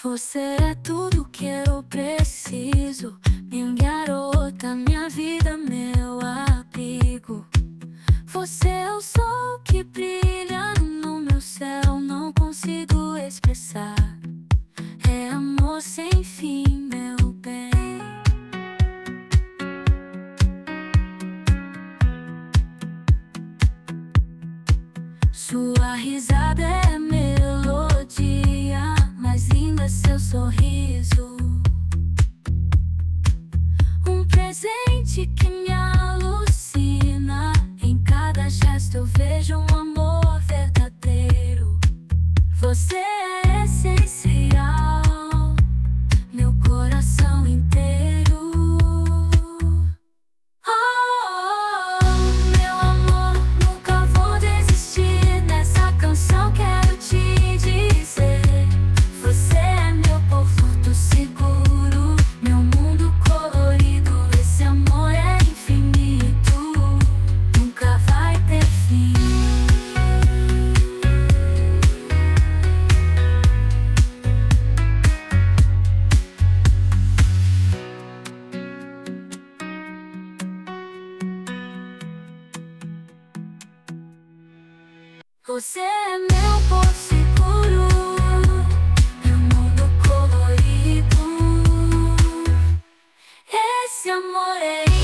Você é tudo que eu preciso, minha garota, minha vida, meu abrigo. Você é o sol que brilha no meu céu, não consigo expressar. É amor sem fim, meu bem. Sua risada é melodia, mais linda é seu sorriso. Um presente que me alucina. Em cada gesto eu vejo um amor verdadeiro. Você é essencial, meu coração inteiro. Meu amor, nunca vou desistir. Nessa canção quero te dizer: você é meu porto seguro, meu mundo colorido. Esse amor é infinito, nunca vai ter fim. Você é meu porto seguro, meu mundo colorido. Esse amor é